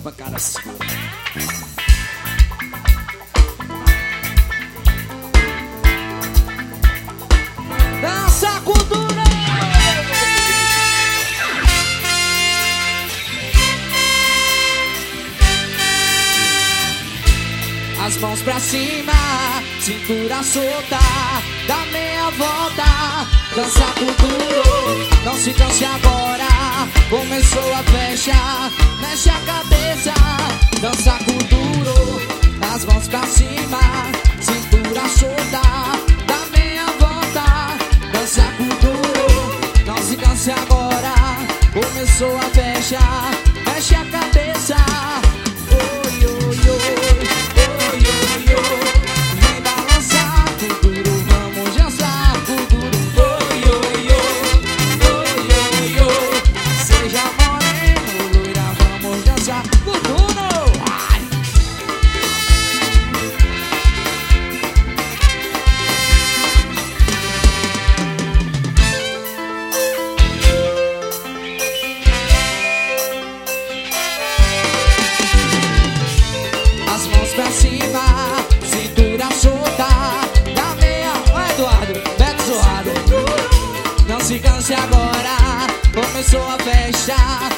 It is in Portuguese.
pancada segura. Dança com dura. As mãos pra cima, cintura solta, dá meia volta, dança com duro. Não se canse agora, começou a festa, mexe a cabeça, dança com duro. As mãos pra cima, cintura solta, dá meia volta, dança com duro. Não se canse agora, começou a festa, mexe a cabeça. Oi, oi, oi. Vem balançar com duro, vamos dançar com duro. Oi, oi, oi, oi, oi, oi. Seja moreno, loira, vamos dançar com duro. Ai. As mãos pra cima, cintura solta, dá meia. Vai, Eduardo, Beto Zoado. Não se canse agora, começou a festa,